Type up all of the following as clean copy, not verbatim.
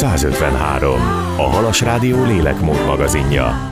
153. A Halas Rádió lélekmód magazinja.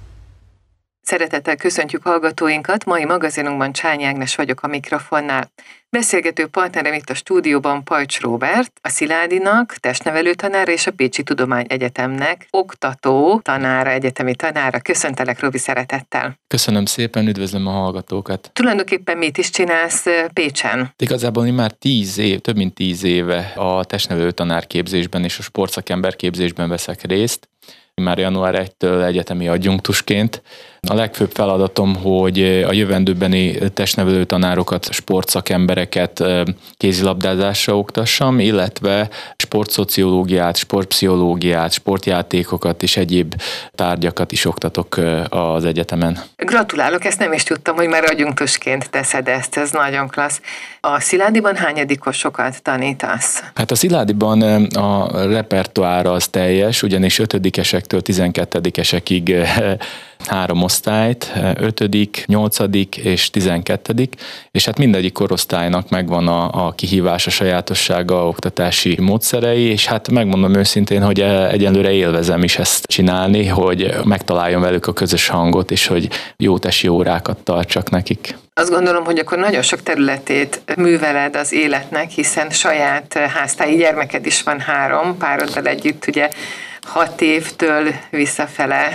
Szeretettel köszöntjük hallgatóinkat, mai magazinunkban Csányi Ágnes vagyok a mikrofonnál. Beszélgető partnerem itt a stúdióban Pajcs Róbert, a Sziládinak testnevelő tanára és a Pécsi Tudományegyetemnek oktató tanára, egyetemi tanára. Köszöntelek, Robi, szeretettel. Köszönöm szépen, üdvözlöm a hallgatókat. Tulajdonképpen mit is csinálsz Pécsen? Igazából én már több mint 10 éve a testnevelő tanárképzésben és a sportszakemberképzésben veszek részt. Már január 1-től egyetemi adjunktusként. A legfőbb feladatom, hogy a jövendőbeni testnevelő tanárokat, sportszakembereket kézilabdázásra oktassam, illetve sportszociológiát, sportpszichológiát, sportjátékokat és egyéb tárgyakat is oktatok az egyetemen. Gratulálok, ezt nem is tudtam, hogy már adjunktusként teszed ezt, ez nagyon klassz. A Sziládiban hányadikosokat tanítasz? Hát a Sziládiban a repertoár az teljes, ugyanis 5-esektől 12-esekig 3 osztályt, 5., 8. és 12. és hát mindegyik korosztálynak megvan a kihívás, a sajátossága, oktatási módszerei, és hát megmondom őszintén, hogy egyenlőre élvezem is ezt csinálni, hogy megtaláljon velük a közös hangot, és hogy jó tesi órákat tartsak nekik. Azt gondolom, hogy akkor nagyon sok területét műveled az életnek, hiszen saját háztáji gyermeked is van 3, pároddal együtt ugye 6 évtől visszafele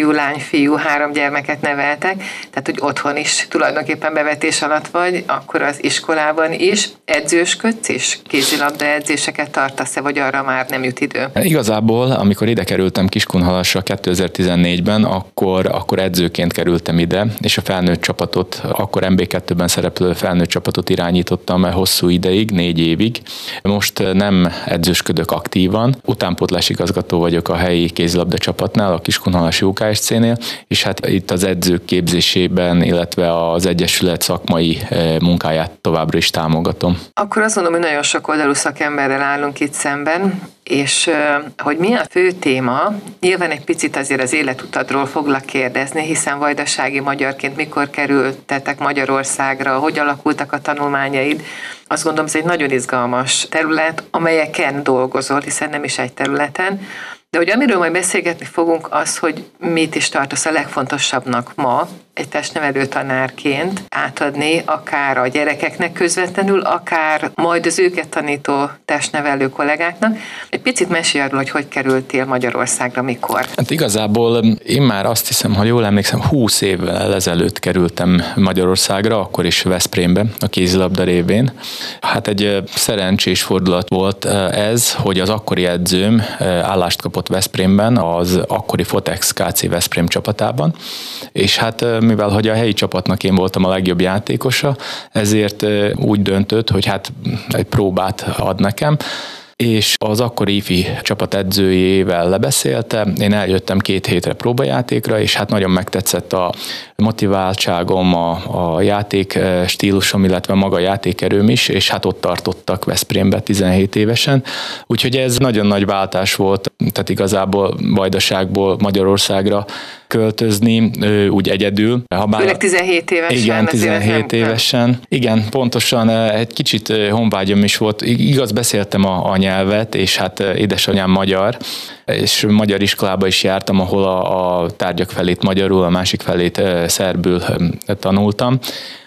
fiú, 3 gyermeket neveltek, tehát hogy otthon is tulajdonképpen bevetés alatt vagy, akkor az iskolában is edzősködsz és kézilabda edzéseket tartasz-e, vagy arra már nem jut idő? Igazából, amikor ide kerültem Kiskunhalasra 2014-ben, akkor edzőként kerültem ide, és a felnőtt csapatot, akkor MB2-ben szereplő felnőtt csapatot irányítottam hosszú ideig, 4 évig. Most nem edzősködök aktívan, utánpótlás igazgató vagyok a helyi kézilabda csapatnál, a Kiskunhalasi UKSC-nél, és hát itt az edzők képzésében, illetve az egyesület szakmai munkáját továbbra is támogatom. Akkor azt mondom, hogy nagyon sok oldalú szakemberrel állunk itt szemben, és hogy mi a fő téma, nyilván egy picit azért az életutadról foglak kérdezni, hiszen vajdasági magyarként mikor kerültetek Magyarországra, hogy alakultak a tanulmányaid. Azt gondolom, ez egy nagyon izgalmas terület, amelyeken dolgozol, hiszen nem is egy területen. De hogy amiről majd beszélgetni fogunk, az, hogy mit is tartasz a legfontosabbnak ma egy testnevelő tanárként átadni akár a gyerekeknek közvetlenül, akár majd az őket tanító testnevelő kollégáknak. Egy picit mesélj arról, hogy kerültél Magyarországra, mikor? Hát igazából én már azt hiszem, ha jól emlékszem, 20 évvel ezelőtt kerültem Magyarországra, akkor is Veszprémbe, a kézilabda révén. Hát egy szerencsés fordulat volt ez, hogy az akkori edzőm állást kapott Veszprémben, az akkori Fotex KC Veszprém csapatában, és hát mivel hogy a helyi csapatnak én voltam a legjobb játékosa, ezért úgy döntött, hogy hát egy próbát ad nekem, és az akkori ifi csapat edzőjével lebeszélte, én eljöttem 2 hétre próbajátékra, és hát nagyon megtetszett a motiváltságom, a játék stílusom, illetve maga a játékerőm is, és hát ott tartottak Veszprémbe 17 évesen, úgyhogy ez nagyon nagy váltás volt, tehát igazából Vajdaságból Magyarországra költözni, úgy egyedül. Főleg 17 évesen. Igen, 17 évesen. Igen, pontosan egy kicsit honvágyom is volt. Igaz, beszéltem a nyelvet, és hát édesanyám magyar, és magyar iskolába is jártam, ahol a tárgyak felét magyarul, a másik felét szerbül tanultam.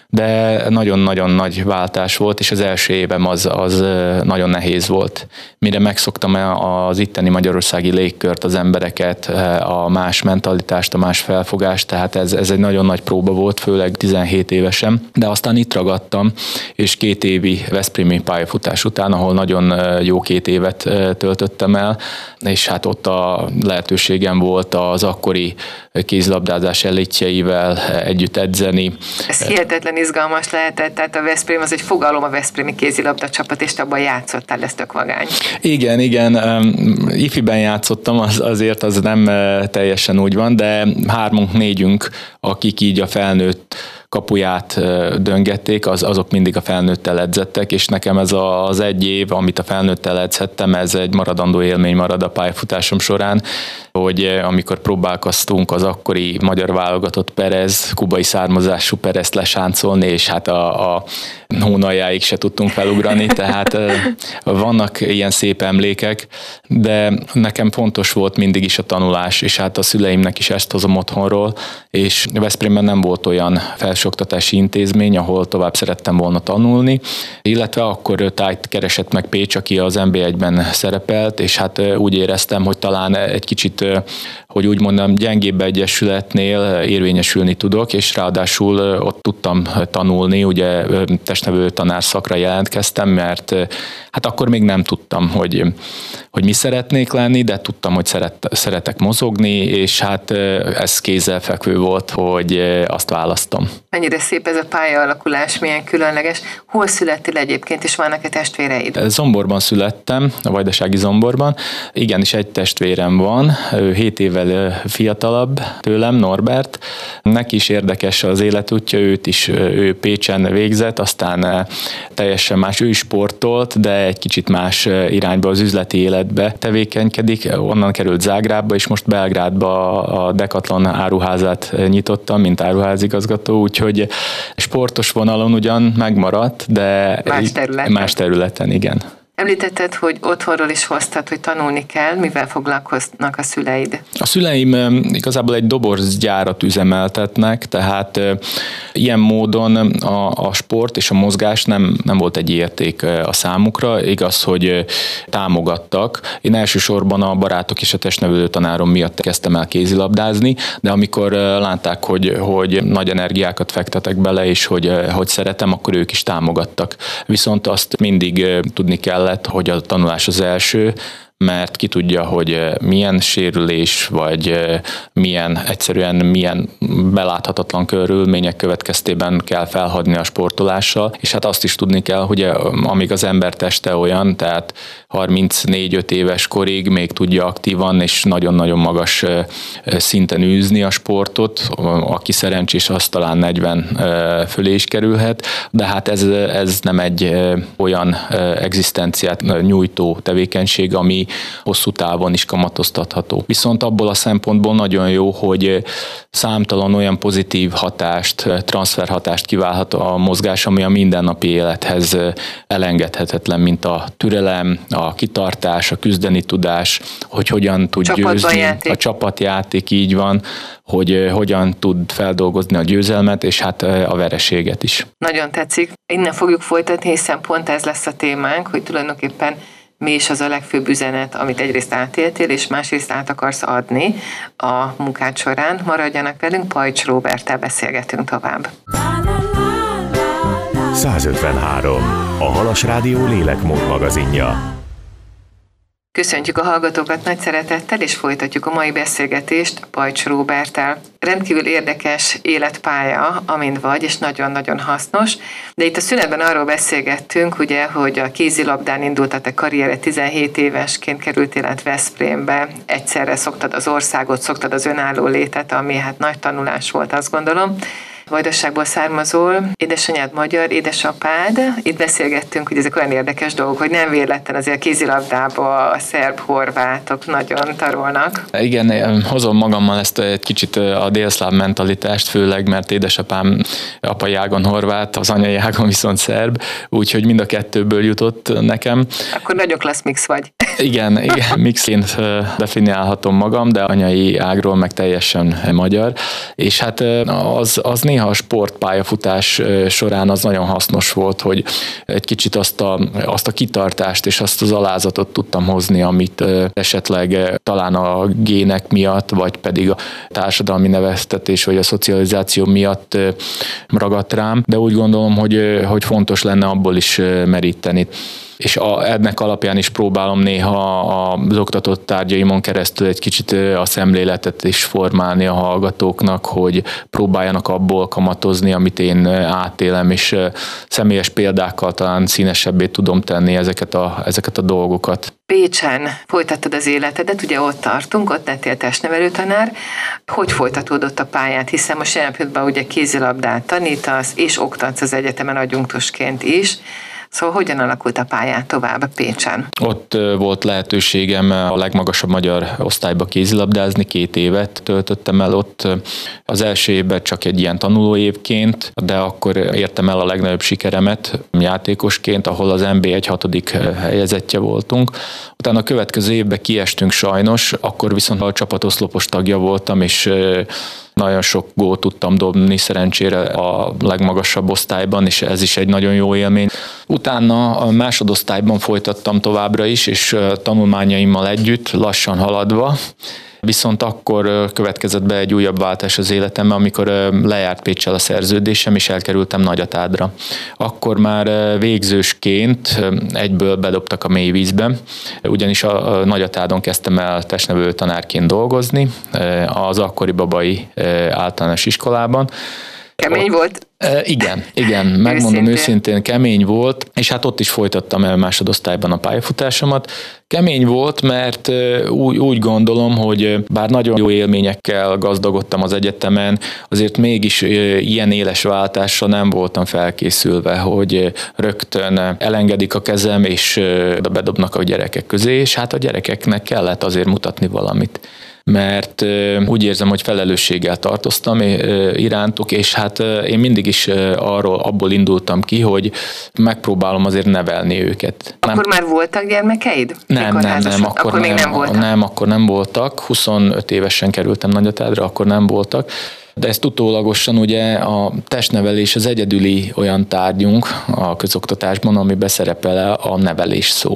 De nagyon-nagyon nagy váltás volt, és az első évem az nagyon nehéz volt. Mire megszoktam az itteni magyarországi légkört, az embereket, a más mentalitást, a más felfogást, tehát ez egy nagyon nagy próba volt, főleg 17 évesen, de aztán itt ragadtam, és 2 évi veszprémi pályafutás után, ahol nagyon jó 2 évet töltöttem el, és hát ott a lehetőségem volt az akkori kézilabdázás elitjeivel együtt edzeni. Ez hihetetlen izgalmas lehetett, tehát a Veszprém az egy fogalom, a veszprémi kézilabda csapat, és te abban játszottál, ez tök vagány. Igen, ifiben játszottam, azért az nem teljesen úgy van, de 3-4, akik így a felnőtt kapuját döngették, azok mindig a felnőttel edzettek, és nekem ez az egy év, amit a felnőttel edzhettem, ez egy maradandó élmény marad a pályafutásom során, hogy amikor próbálkoztunk az akkori magyar válogatott Perez, kubai származású Perezt lesáncolni, és hát a hónaljáig se tudtunk felugrani, tehát vannak ilyen szép emlékek, de nekem fontos volt mindig is a tanulás, és hát a szüleimnek is ezt hozom otthonról, és Veszprémben nem volt olyan felsőoktatási intézmény, ahol tovább szerettem volna tanulni, illetve akkor tájt keresett meg Pécs, aki az NB1-ben szerepelt, és hát úgy éreztem, hogy talán egy kicsit, hogy úgy mondom, gyengébb egyesületnél érvényesülni tudok, és ráadásul ott tudtam tanulni, ugye testnevelő tanárszakra jelentkeztem, mert hát akkor még nem tudtam, hogy mi szeretnék lenni, de tudtam, hogy szeretek mozogni, és hát ez kézzelfekvő volt, hogy azt választom. Mennyire szép ez a pályaalakulás, milyen különleges. Hol születtél egyébként, és vannak-e testvéreid? Zomborban születtem, a Vajdasági Zomborban. Igenis egy testvérem van, ő 7 évvel fiatalabb tőlem, Norbert. Neki is érdekes az életútja, ő Pécsen végzett, aztán teljesen más, ő is sportolt, de egy kicsit más irányba az üzleti életbe tevékenykedik. Onnan került Zágrábba, és most Belgrádba a Decathlon áruházát nyitottam, mint áruházigazgató, úgyhogy sportos vonalon ugyan megmaradt, de más területen, igen. Említetted, hogy otthonról is hoztad, hogy tanulni kell, mivel foglalkoznak a szüleid? A szüleim igazából egy doborzgyárat üzemeltetnek, tehát ilyen módon a sport és a mozgás nem volt egy érték a számukra, igaz, hogy támogattak. Én elsősorban a barátok és a testnevelő tanárom miatt kezdtem el kézilabdázni, de amikor látták, hogy nagy energiákat fektetek bele, és hogy szeretem, akkor ők is támogattak. Viszont azt mindig tudni kellett, hogy a tanulás az első, mert ki tudja, hogy milyen sérülés, vagy milyen beláthatatlan körülmények következtében kell felhagyni a sportolással, és hát azt is tudni kell, hogy amíg az ember teste olyan, tehát 34-5 éves korig még tudja aktívan és nagyon-nagyon magas szinten űzni a sportot, aki szerencsés, az talán 40 fölé is kerülhet, de hát ez nem egy olyan egzisztenciát nyújtó tevékenység, ami hosszú távon is kamatoztatható. Viszont abból a szempontból nagyon jó, hogy számtalan olyan pozitív hatást, transferhatást kiválhat a mozgás, ami a mindennapi élethez elengedhetetlen, mint a türelem, a kitartás, a küzdeni tudás, hogy hogyan tud győzni, a csapatjáték, így van, hogy hogyan tud feldolgozni a győzelmet, és hát a vereséget is. Nagyon tetszik. Innen fogjuk folytatni, hiszen pont ez lesz a témánk, hogy tulajdonképpen mi is az a legfőbb üzenet, amit egyrészt átéltél, és másrészt át akarsz adni a munkád során. Maradjanak velünk, Pajcs Róberttel beszélgetünk tovább. 153. A Halas Rádió lélekmód magazinja. Köszöntjük a hallgatókat nagy szeretettel, és folytatjuk a mai beszélgetést Pajcs Róberttel. Rendkívül érdekes életpálya, amint vagy, és nagyon-nagyon hasznos. De itt a szünetben arról beszélgettünk, ugye, hogy a kézilabdán indult a te karriere, 17 évesként kerültél át Veszprémbe, egyszerre szoktad az országot, szoktad az önálló létet, ami hát nagy tanulás volt, azt gondolom. Vajdaságból származol, édesanyád magyar, édesapád. Itt beszélgettünk, hogy ezek olyan érdekes dolgok, hogy nem véletlen azért a kézilabdába a szerb-horvátok nagyon tarolnak. Igen, hozom magammal ezt egy kicsit a délszláv mentalitást, főleg, mert édesapám apai ágon horvát, az anyai ágon viszont szerb, úgyhogy mind a kettőből jutott nekem. Akkor nagyon klassz mix vagy. Igen, mixként definiálhatom magam, de anyai ágról meg teljesen magyar, és hát az néha a sportpályafutás során az nagyon hasznos volt, hogy egy kicsit azt a kitartást és azt az alázatot tudtam hozni, amit esetleg talán a gének miatt, vagy pedig a társadalmi neveztetés, vagy a szocializáció miatt ragadt rám, de úgy gondolom, hogy fontos lenne abból is meríteni. és ennek alapján is próbálom néha az oktatott tárgyaimon keresztül egy kicsit a szemléletet is formálni a hallgatóknak, hogy próbáljanak abból kamatozni, amit én átélem, és személyes példákkal talán színesebbé tudom tenni ezeket a dolgokat. Pécsen folytattad az életedet, ugye ott tartunk, ott lettél testnevelőtanár. Hogy folytatódott a pályát? Hiszen most jelen pillanatban ugye kézilabdát tanítasz, és oktatsz az egyetemen adjunktusként is. Szóval hogyan alakult a pályán tovább Pécsen? Ott volt lehetőségem a legmagasabb magyar osztályba kézilabdázni, 2 évet töltöttem el ott. Az első évben csak egy ilyen tanulóévként, de akkor értem el a legnagyobb sikeremet játékosként, ahol az NB1 6. helyezettje voltunk. Utána a következő évben kiestünk sajnos, akkor viszont a csapatoszlopos tagja voltam, és nagyon sok gólt tudtam dobni szerencsére a legmagasabb osztályban, és ez is egy nagyon jó élmény. Utána a másodosztályban folytattam továbbra is, és tanulmányaimmal együtt, lassan haladva. Viszont akkor következett be egy újabb váltás az életemben, amikor lejárt Péccsel a szerződésem, és elkerültem Nagyatádra. Akkor már végzősként egyből bedobtak a mélyvízbe, ugyanis a Nagyatádon kezdtem el testnevelő tanárként dolgozni, az akkori Babai általános iskolában. Kemény volt? Igen, megmondom őszintén, kemény volt, és hát ott is folytattam el másodosztályban a pályafutásomat. Kemény volt, mert úgy gondolom, hogy bár nagyon jó élményekkel gazdagodtam az egyetemen, azért mégis ilyen éles váltásra nem voltam felkészülve, hogy rögtön elengedik a kezem, és bedobnak a gyerekek közé, és hát a gyerekeknek kellett azért mutatni valamit. Mert úgy érzem, hogy felelősséggel tartoztam irántuk, és hát én mindig is abból indultam ki, hogy megpróbálom azért nevelni őket. Akkor már voltak gyermekeid? Nem, akkor még nem voltak. Nem, akkor nem voltak. 25 évesen kerültem Nagyatádra, akkor nem voltak. De ezt utólagosan ugye a testnevelés az egyedüli olyan tárgyunk a közoktatásban, amiben szerepel a nevelés szó.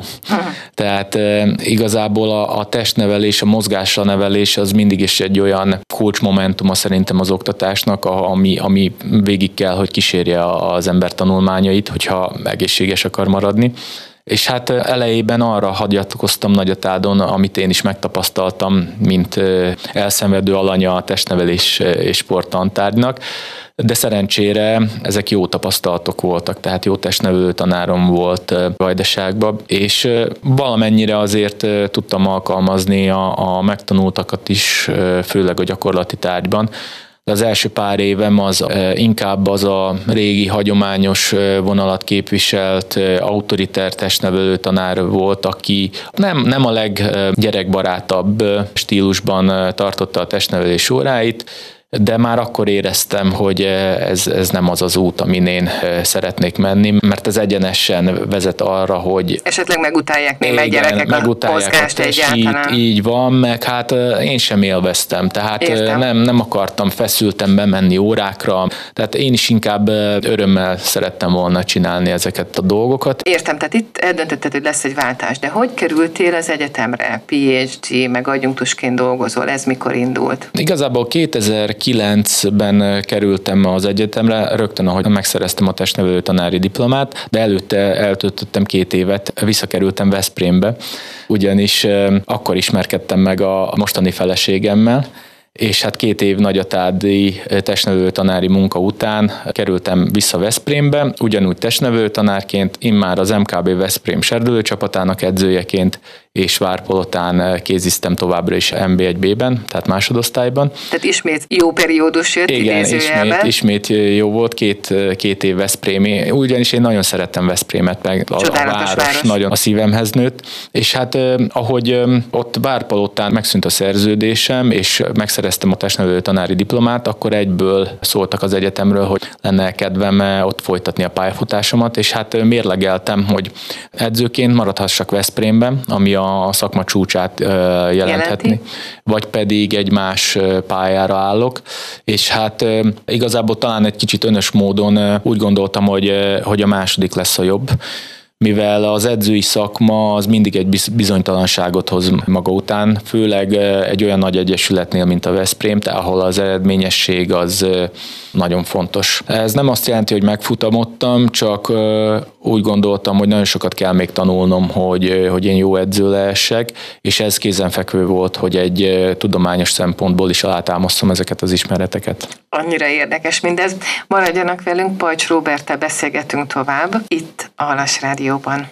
Tehát igazából a testnevelés, a mozgásra nevelés az mindig is egy olyan kulcsmomentuma szerintem az oktatásnak, ami végig kell, hogy kísérje az ember tanulmányait, hogyha egészséges akar maradni. És hát elejében arra hagyatkoztam Nagyatádon, amit én is megtapasztaltam, mint elszenvedő alanya a testnevelés és sporttantárgynak, de szerencsére ezek jó tapasztalatok voltak, tehát jó testnevelő tanárom volt Vajdaságban, és valamennyire azért tudtam alkalmazni a megtanultakat is, főleg a gyakorlati tárgyban. De az első pár évem az inkább az a régi hagyományos vonalat képviselt autoriter testnevelő tanár volt, aki nem a leggyerekbarátabb stílusban tartotta a testnevelés óráit, de már akkor éreztem, hogy ez nem az az út, amin én szeretnék menni, mert ez egyenesen vezet arra, hogy esetleg megutálják némely gyerekek a mozgást egyáltalán. Így van, meg hát én sem élveztem, tehát nem akartam feszülten bemenni órákra, tehát én is inkább örömmel szerettem volna csinálni ezeket a dolgokat. Értem, tehát itt eldöntötted, hogy lesz egy váltás, de hogy kerültél az egyetemre? PhD, meg adjunktusként dolgozol, ez mikor indult? Igazából 2009-ben kerültem az egyetemre, rögtön ahogy megszereztem a testnevelő tanári diplomát, de előtte eltöltöttem 2 évet, visszakerültem Veszprémbe, ugyanis akkor ismerkedtem meg a mostani feleségemmel, és hát 2 év nagyatádi testnevelő tanári munka után kerültem vissza Veszprémbe, ugyanúgy testnevelő tanárként, immár az MKB Veszprém serdülő csapatának edzőjeként, és Várpalotán kéziztem továbbra is MB1B-ben, tehát másodosztályban. Tehát ismét jó periódus jött idézőjelben. Igen, ismét jó volt, 2 év Veszprémi, ugyanis én nagyon szerettem Veszprémet, meg a város nagyon a szívemhez nőtt, és hát ahogy ott Várpalotán megszűnt a szerződésem, és megszereztem a testnevelő tanári diplomát, akkor egyből szóltak az egyetemről, hogy lenne kedvem ott folytatni a pályafutásomat, és hát mérlegeltem, hogy edzőként maradhassak Veszprémben, ami a szakma csúcsát jelenthetni, vagy pedig egy más pályára állok, és hát igazából talán egy kicsit önös módon úgy gondoltam, hogy a második lesz a jobb, mivel az edzői szakma az mindig egy bizonytalanságot hoz maga után, főleg egy olyan nagy egyesületnél, mint a Veszprém, ahol az eredményesség az nagyon fontos. Ez nem azt jelenti, hogy megfutamodtam, csak úgy gondoltam, hogy nagyon sokat kell még tanulnom, hogy én jó edző lehessek, és ez kézenfekvő volt, hogy egy tudományos szempontból is alátámasztom ezeket az ismereteket. Annyira érdekes mindez. Maradjanak velünk, Pajcs Róberttel beszélgetünk tovább, itt a Halas Rádióban.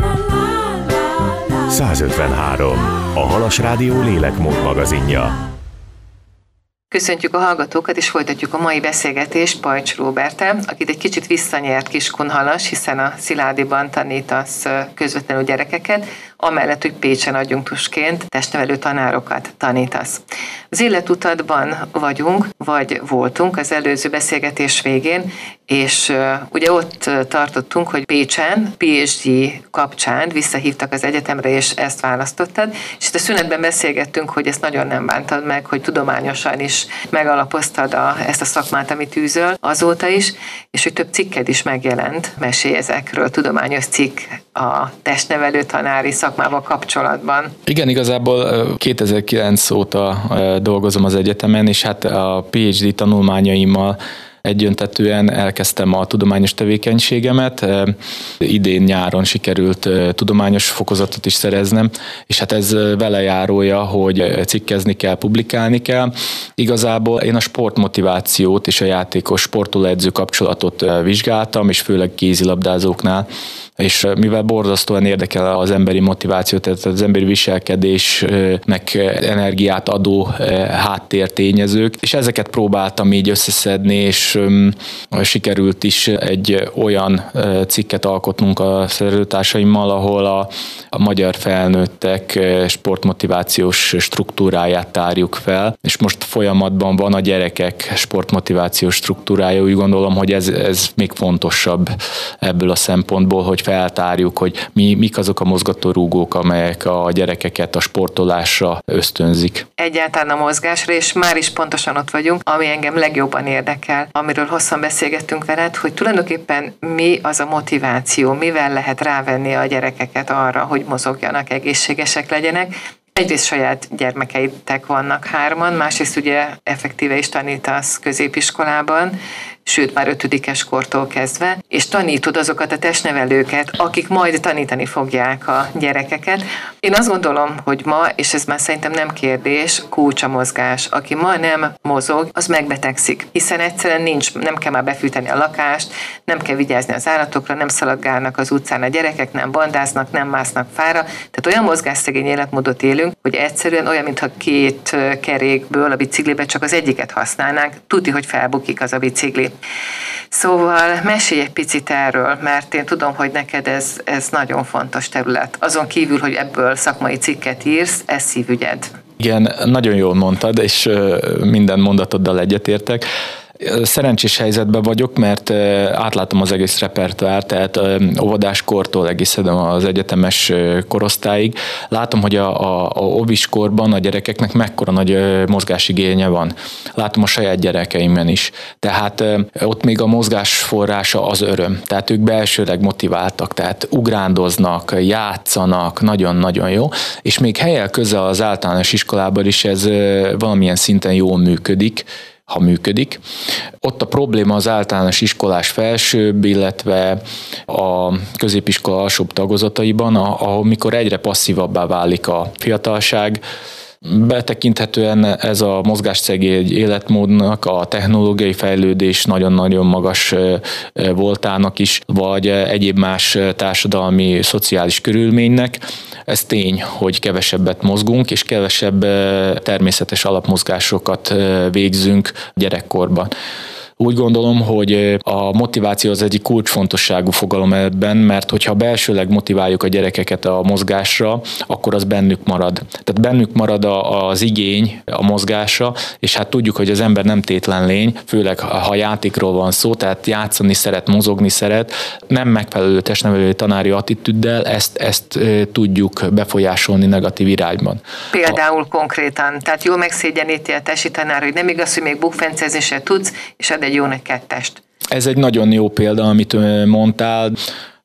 153. A Halas Rádió lélekmód magazinja. Köszöntjük a hallgatókat, és folytatjuk a mai beszélgetést Pajcs Róberttel, akit egy kicsit visszanyert Kiskunhalas, hiszen a Sziládiban tanítasz közvetlenül gyerekeket, amellett, hogy Pécsen adjunktusként testnevelő tanárokat tanítasz. Az életutadban vagyunk, vagy voltunk az előző beszélgetés végén, és ugye ott tartottunk, hogy Pécsen, PhD kapcsán visszahívtak az egyetemre, és ezt választottad, és itt a szünetben beszélgettünk, hogy ezt nagyon nem bántad meg, hogy tudományosan is megalapoztad ezt a szakmát, amit űzöl azóta is, és hogy több cikked is megjelent, mesélj ezekről, tudományos cikk a testnevelő tanári szakmával kapcsolatban. Igen, igazából 2009 óta dolgozom az egyetemen, és hát a PhD tanulmányaimmal egyöntetően elkezdtem a tudományos tevékenységemet. Idén nyáron sikerült tudományos fokozatot is szereznem, és hát ez velejárója, hogy cikkezni kell, publikálni kell. Igazából én a sportmotivációt és a játékos sportolóedző kapcsolatot vizsgáltam, és főleg kézilabdázóknál, és mivel borzasztóan érdekel az emberi motiváció, tehát az emberi viselkedésnek energiát adó háttértényezők, és ezeket próbáltam így összeszedni, és sikerült is egy olyan cikket alkotnunk a szerzőtársaimmal, ahol a magyar felnőttek sportmotivációs struktúráját tárjuk fel, és most folyamatban van a gyerekek sportmotivációs struktúrája. Úgy gondolom, hogy ez még fontosabb ebből a szempontból, hogy feltárjuk, hogy mik azok a mozgatórugók, amelyek a gyerekeket a sportolásra ösztönzik. Egyáltalán a mozgásra, és már is pontosan ott vagyunk, ami engem legjobban érdekel, amiről hosszan beszélgettünk veled, hogy tulajdonképpen mi az a motiváció, mivel lehet rávenni a gyerekeket arra, hogy mozogjanak, egészségesek legyenek. Egyrészt saját gyermekeitek vannak 3, másrészt ugye effektíve is tanítasz középiskolában, sőt már 5-es kortól kezdve, és tanítod azokat a testnevelőket, akik majd tanítani fogják a gyerekeket. Én azt gondolom, hogy ma, és ez már szerintem nem kérdés, kulcs a mozgás. Aki ma nem mozog, az megbetegszik, hiszen egyszerűen nem kell már befűteni a lakást, nem kell vigyázni az állatokra, nem szaladgálnak az utcán a gyerekek, nem bandáznak, nem másznak fára. Tehát olyan mozgásszegény életmódot élünk, hogy egyszerűen olyan, mintha 2 kerékből a biciklibe csak az egyiket használnánk, tudni, hogy felbukik az a bicikli. Szóval mesélj egy picit erről, mert én tudom, hogy neked ez nagyon fontos terület. Azon kívül, hogy ebből szakmai cikket írsz, ez szívügyed. Igen, nagyon jól mondtad, és minden mondatoddal egyetértek. Szerencsés helyzetben vagyok, mert átlátom az egész repertoár, tehát óvodáskortól egészen az egyetemes korosztályig. Látom, hogy a óviskorban a gyerekeknek mekkora nagy mozgásigénye van. Látom a saját gyerekeimben is. Tehát ott még a mozgás forrása az öröm. Tehát ők belsőleg motiváltak, tehát ugrándoznak, játszanak, nagyon-nagyon jó. És még helyel köze az általános iskolában is ez valamilyen szinten jól működik, ha működik. Ott a probléma az általános iskolás felsőbb, illetve a középiskola alsóbb tagozataiban, ahol mikor egyre passzívabbá válik a fiatalság, betekinthetően ez a mozgásszegény életmódnak a technológiai fejlődés nagyon-nagyon magas voltának is, vagy egyéb más társadalmi, szociális körülménynek. Ez tény, hogy kevesebbet mozgunk, és kevesebb természetes alapmozgásokat végzünk gyerekkorban. Úgy gondolom, hogy a motiváció az egyik kulcsfontosságú fogalom ebben, mert hogyha belsőleg motiváljuk a gyerekeket a mozgásra, akkor az bennük marad. Tehát bennük marad az igény a mozgásra, és hát tudjuk, hogy az ember nem tétlen lény, főleg ha játékról van szó, tehát játszani szeret, mozogni szeret, nem megfelelő testnevelő tanári attitűddel ezt tudjuk befolyásolni negatív irányban. Például konkrétan, tehát jól megszégyeníti a testi tanár, hogy nem igaz, hogy még bukfencezni se tudsz, és ad egy jó nagy 2-est. Ez egy nagyon jó példa, amit mondtál.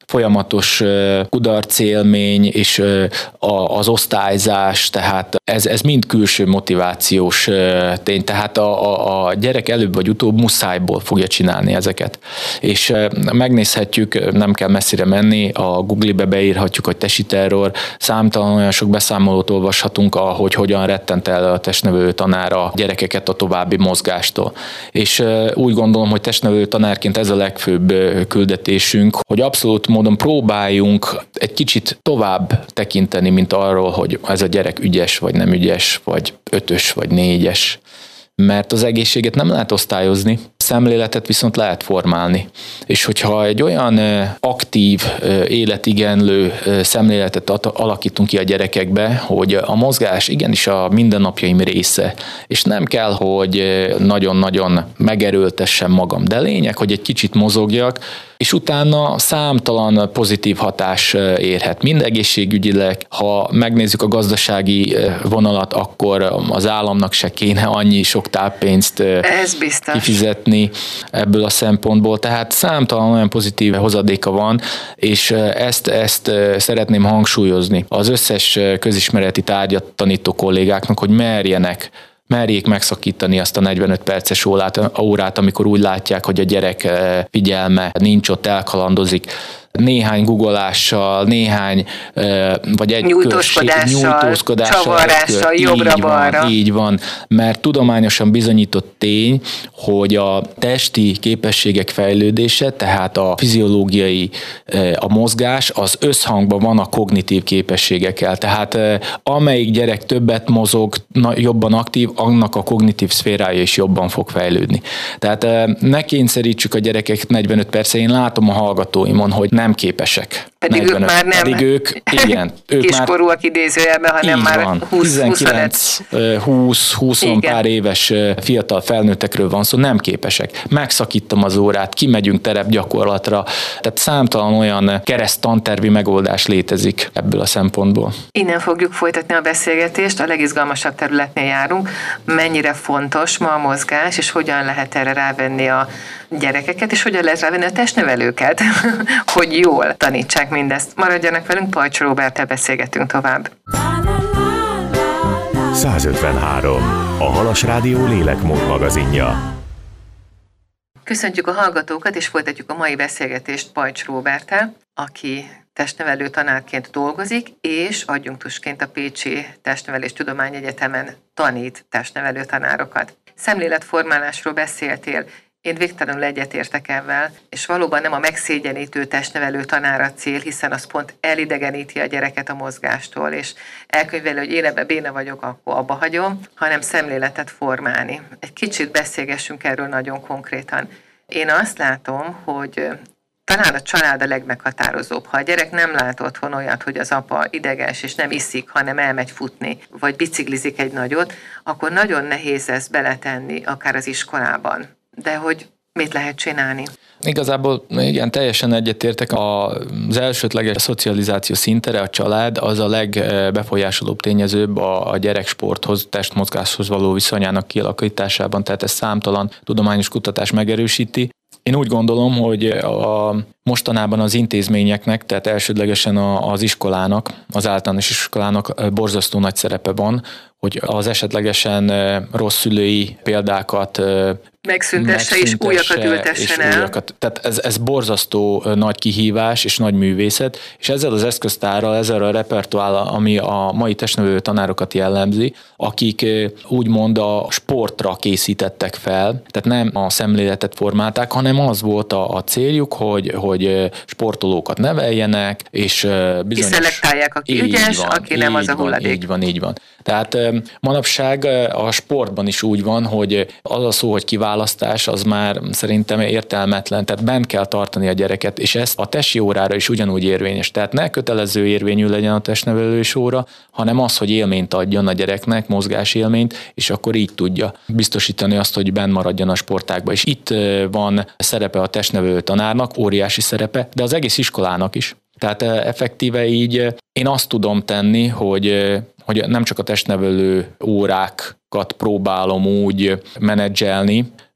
folyamatos kudarcélmény és az osztályzás, tehát ez mind külső motivációs tény, tehát a gyerek előbb vagy utóbb muszájból fogja csinálni ezeket. És megnézhetjük, nem kell messzire menni, a Google-be beírhatjuk, hogy testi terror, számtalan olyan sok beszámolót olvashatunk, ahogy hogyan rettent el a testnevelő tanár a gyerekeket a további mozgástól. És úgy gondolom, hogy testnevelő tanárként ez a legfőbb küldetésünk, hogy abszolút módon próbáljunk egy kicsit tovább tekinteni, mint arról, hogy ez a gyerek ügyes, vagy nem ügyes, vagy 5-ös, vagy 4-es. Mert az egészséget nem lehet osztályozni, szemléletet viszont lehet formálni. És hogyha egy olyan aktív, életigenlő szemléletet alakítunk ki a gyerekekbe, hogy a mozgás igenis a mindennapjaim része, és nem kell, hogy nagyon-nagyon megerőltessem magam, de lényeg, hogy egy kicsit mozogjak, és utána számtalan pozitív hatás érhet. Mind egészségügyileg, ha megnézzük a gazdasági vonalat, akkor az államnak se kéne annyi sok táppénzt kifizetni ebből a szempontból. Tehát számtalan olyan pozitív hozadéka van, és ezt szeretném hangsúlyozni az összes közismereti tárgyat tanító kollégáknak, hogy merjék megszakítani azt a 45 perces órát, amikor úgy látják, hogy a gyerek figyelme nincs ott, elkalandozik. Néhány googleással, vagy egy nyújtózkodással, csavarással, jobbra-balra. Így van, mert tudományosan bizonyított tény, hogy a testi képességek fejlődése, tehát a fiziológiai, a mozgás, az összhangban van a kognitív képességekkel. Tehát amelyik gyerek többet mozog, jobban aktív, annak a kognitív szférája is jobban fog fejlődni. Tehát ne kényszerítsük a gyerekek 45 percre, én látom a hallgatóimon, hogy nem képesek. Pedig 45. Ők már nem pedig ők kiskorúak idézőjelben, hanem már 20 pár éves fiatal felnőttekről van szó, nem képesek. Megszakítom az órát, kimegyünk terepgyakorlatra, tehát számtalan olyan kereszttantervi megoldás létezik ebből a szempontból. Innen fogjuk folytatni a beszélgetést, a legizgalmasabb területnél járunk. Mennyire fontos ma a mozgás, és hogyan lehet erre rávenni a gyerekeket, és hogyan lehet rávenni a testnevelőket, hogy jól tanítsák mindezt. Maradjanak velünk, Pajcs Róberttel beszélgetünk tovább. 153. A Halas Rádió lélekmód magazinja. Köszöntjük a hallgatókat, és folytatjuk a mai beszélgetést Pajcs Róberttel, aki testnevelő tanárként dolgozik, és adjunktusként a Pécsi Testnevelés Tudományegyetemen tanít testnevelő tanárokat. Szemléletformálásról beszéltél, én végtelenül egyetértek ezzel, és valóban nem a megszégyenítő testnevelő tanár a cél, hiszen az pont elidegeníti a gyereket a mozgástól, és elkönyveli, hogy én ebben béna vagyok, akkor abba hagyom, hanem szemléletet formálni. Egy kicsit beszélgessünk erről nagyon konkrétan. Én azt látom, hogy talán a család a legmeghatározóbb. Ha a gyerek nem lát otthon olyat, hogy az apa ideges és nem iszik, hanem elmegy futni, vagy biciklizik egy nagyot, akkor nagyon nehéz ezt beletenni, akár az iskolában. De hogy mit lehet csinálni? Igazából igen, teljesen egyetértek. Az elsődleges szocializáció szintere, a család, az a legbefolyásolóbb tényezőbb a gyerek sporthoz, testmozgáshoz való viszonyának kialakításában, tehát ez számtalan tudományos kutatás megerősíti. Én úgy gondolom, hogy mostanában az intézményeknek, tehát elsődlegesen az iskolának, az általános iskolának borzasztó nagy szerepe van, hogy az esetlegesen rossz szülői példákat megszüntesse és újakat ültessen el. Tehát ez borzasztó nagy kihívás és nagy művészet, és ezzel az eszköztárral, ezzel a repertoárral, ami a mai testnevelő tanárokat jellemzi, akik úgymond a sportra készítettek fel, tehát nem a szemléletet formálták, hanem az volt a céljuk, hogy sportolókat neveljenek, és bizonyos... Kiszelektálják, aki ügyes, aki nem, az a hulladék. Így van. Tehát manapság a sportban is úgy van, hogy az a szó, hogy kiválasztás, az már szerintem értelmetlen, tehát bent kell tartani a gyereket, és ez a testi órára is ugyanúgy érvényes. Tehát ne kötelező érvényű legyen a testnevelős óra, hanem az, hogy élményt adjon a gyereknek, mozgásélményt, és akkor így tudja biztosítani azt, hogy benn maradjon a sportágba. És itt van szerepe a testnevelő tanárnak, óriási szerepe, de az egész iskolának is. Tehát effektíve így én azt tudom tenni, hogy nem csak a testnevelő órákat próbálom úgy menedzselni,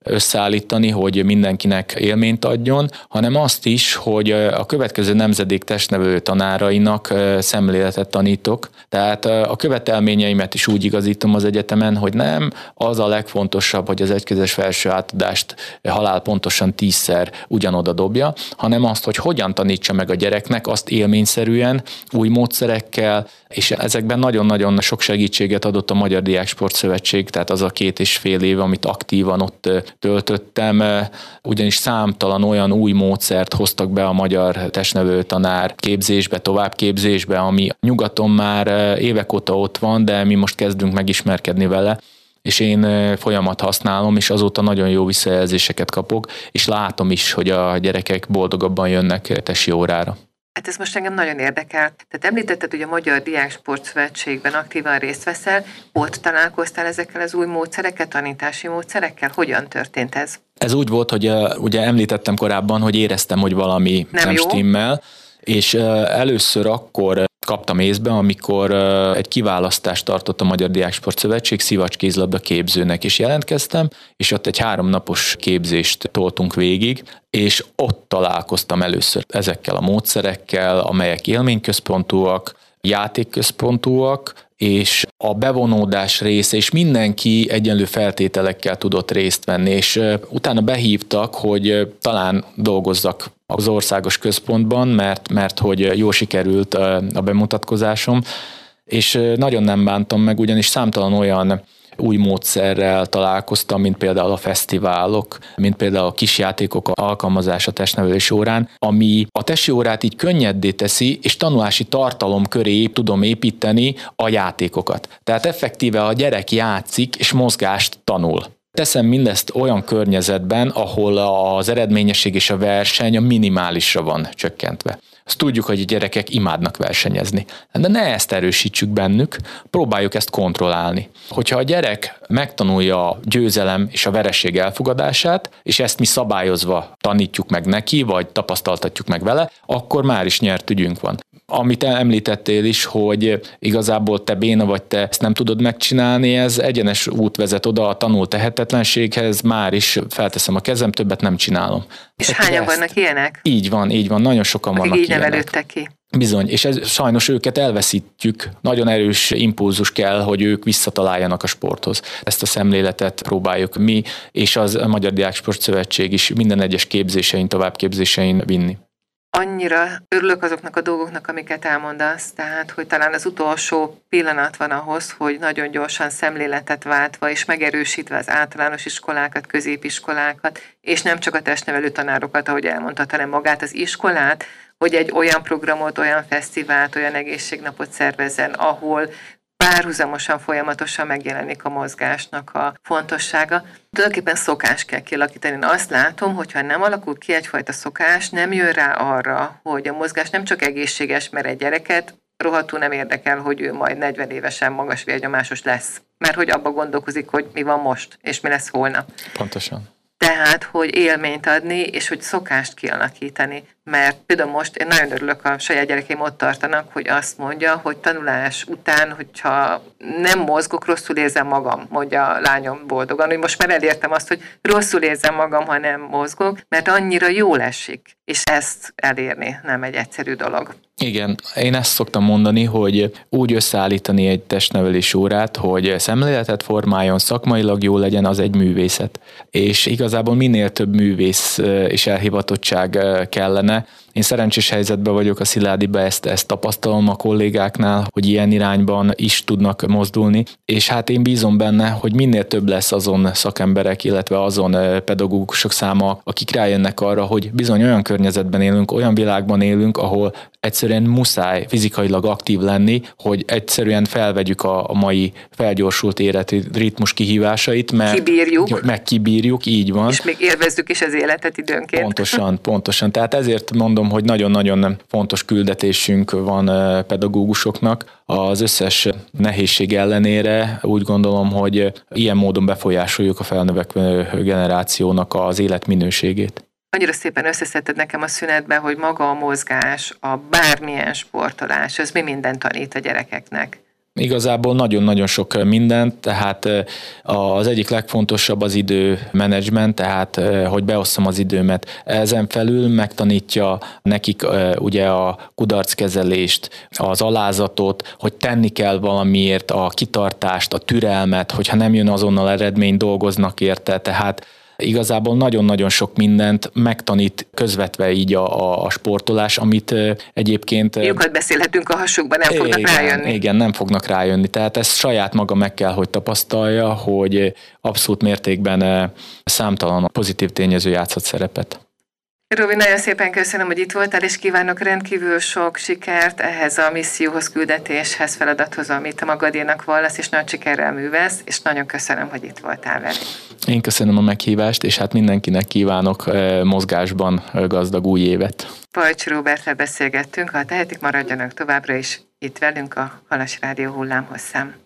összeállítani, hogy mindenkinek élményt adjon, hanem azt is, hogy a következő nemzedék testnevelő tanárainak szemléletet tanítok. Tehát a követelményeimet is úgy igazítom az egyetemen, hogy nem az a legfontosabb, hogy az egykezes felső átadást halálpontosan 10-szer ugyanoda dobja, hanem azt, hogy hogyan tanítsa meg a gyereknek azt élményszerűen, új módszerekkel, és ezekben nagyon-nagyon sok segítséget adott a Magyar Diáksport Szövetség, tehát az a 2,5 év, amit aktívan ott töltöttem, ugyanis számtalan olyan új módszert hoztak be a magyar testnevelő tanár képzésbe, továbbképzésbe, ami nyugaton már évek óta ott van, de mi most kezdünk megismerkedni vele, és én folyamat használom, és azóta nagyon jó visszajelzéseket kapok, és látom is, hogy a gyerekek boldogabban jönnek tesi órára. Hát ez most engem nagyon érdekel. Tehát említetted, hogy a Magyar Diáksport Szövetségben aktívan részt veszel, ott találkoztál ezekkel az új módszerekkel, tanítási módszerekkel? Hogyan történt ez? Ez úgy volt, hogy ugye említettem korábban, hogy éreztem, hogy valami nem stimmel, és először akkor kaptam észbe, amikor egy kiválasztást tartott a Magyar Diáksport Szövetség szivacs-kézilabda képzőnek, és jelentkeztem, és ott egy 3 napos képzést toltunk végig, és ott találkoztam először ezekkel a módszerekkel, amelyek élményközpontúak, játékközpontúak, és a bevonódás része, és mindenki egyenlő feltételekkel tudott részt venni, és utána behívtak, hogy talán dolgozzak az országos központban, mert hogy jól sikerült a bemutatkozásom, és nagyon nem bántam meg, ugyanis számtalan olyan új módszerrel találkoztam, mint például a fesztiválok, mint például a kisjátékok alkalmazása testnevelés órán, ami a tesi órát így könnyeddé teszi, és tanulási tartalom köré tudom építeni a játékokat. Tehát effektíve a gyerek játszik, és mozgást tanul. Teszem mindezt olyan környezetben, ahol az eredményesség és a verseny a minimálisra van csökkentve. Azt tudjuk, hogy a gyerekek imádnak versenyezni. De ne ezt erősítsük bennük, próbáljuk ezt kontrollálni. Hogyha a gyerek megtanulja a győzelem és a vereség elfogadását, és ezt mi szabályozva tanítjuk meg neki, vagy tapasztaltatjuk meg vele, akkor már is nyert ügyünk van. Amit említettél is, hogy igazából te béna vagy, te ezt nem tudod megcsinálni, ez egyenes út vezet oda a tanult tehetetlenséghez, már is felteszem a kezem, többet nem csinálom. És hányan vannak ilyenek? Így van, nagyon sokan vannak így ilyenek. nevelődtek ki. Bizony, és sajnos őket elveszítjük. Nagyon erős impulzus kell, hogy ők visszataláljanak a sporthoz. Ezt a szemléletet próbáljuk mi, és az a Magyar Diáksport Szövetség is minden egyes képzésein, továbbképzésein vinni. Annyira örülök azoknak a dolgoknak, amiket elmondasz, tehát, hogy talán az utolsó pillanat van ahhoz, hogy nagyon gyorsan szemléletet váltva és megerősítve az általános iskolákat, középiskolákat, és nem csak a testnevelő tanárokat, ahogy elmondtad, hanem magát az iskolát, hogy egy olyan programot, olyan fesztivált, olyan egészségnapot szervezzen, ahol párhuzamosan, folyamatosan megjelenik a mozgásnak a fontossága. Tulajdonképpen szokást kell kialakítani. Én azt látom, hogyha nem alakul ki egyfajta szokás, nem jön rá arra, hogy a mozgás nem csak egészséges, mert egy gyereket rohadtul nem érdekel, hogy ő majd 40 évesen magas vérnyomásos lesz. Mert hogy abba gondolkozik, hogy mi van most, és mi lesz holnap. Pontosan. Tehát, hogy élményt adni, és hogy szokást kialakítani. Mert például most én nagyon örülök, a saját gyerekeim ott tartanak, hogy azt mondja, hogy tanulás után, hogyha nem mozgok, rosszul érzem magam, mondja a lányom boldogan, hogy most már elértem azt, hogy rosszul érzem magam, ha nem mozgok, mert annyira jól esik, és ezt elérni nem egy egyszerű dolog. Igen, én ezt szoktam mondani, hogy úgy összeállítani egy testnevelés órát, hogy szemléletet formáljon, szakmailag jó legyen, az egy művészet. És igazából minél több művész és elhivatottság kellene. Én szerencsés helyzetben vagyok a Sziládiba, ezt tapasztalom a kollégáknál, hogy ilyen irányban is tudnak mozdulni, és hát én bízom benne, hogy minél több lesz azon szakemberek, illetve azon pedagógusok száma, akik rájönnek arra, hogy bizony olyan környezetben élünk, olyan világban élünk, ahol egyszerűen muszáj fizikailag aktív lenni, hogy egyszerűen felvegyük a mai felgyorsult életritmus kihívásait, mert kibírjuk, így van. És még élvezzük is az életet időnként. Pontosan. Tehát ezért mondom, hogy nagyon-nagyon fontos küldetésünk van pedagógusoknak. Az összes nehézség ellenére úgy gondolom, hogy ilyen módon befolyásoljuk a felnövekvő generációnak az életminőségét. Annyira szépen összeszedted nekem a szünetben, hogy maga a mozgás, a bármilyen sportolás, az mi mindent tanít a gyerekeknek. Igazából nagyon-nagyon sok mindent, tehát az egyik legfontosabb az időmenedzsment, tehát hogy beosszam az időmet. Ezen felül megtanítja nekik ugye a kudarckezelést, az alázatot, hogy tenni kell valamiért, a kitartást, a türelmet, hogyha nem jön azonnal eredmény, dolgoznak érte, tehát igazából nagyon-nagyon sok mindent megtanít közvetve így a sportolás, amit egyébként... Jókat beszélhetünk a hasukban, nem fognak rájönni. Igen, nem fognak rájönni. Tehát ezt saját maga meg kell, hogy tapasztalja, hogy abszolút mértékben számtalan pozitív tényező játszott szerepet. Robi, nagyon szépen köszönöm, hogy itt voltál, és kívánok rendkívül sok sikert ehhez a misszióhoz, küldetéshez, feladathoz, amit a magadénak vallasz, és nagy sikerrel művelsz, és nagyon köszönöm, hogy itt voltál velünk. Én köszönöm a meghívást, és hát mindenkinek kívánok mozgásban gazdag új évet. Pajcs Róberttel beszélgettünk, ha tehetik, maradjanak továbbra is itt velünk a Halas Rádió hullámhosszán.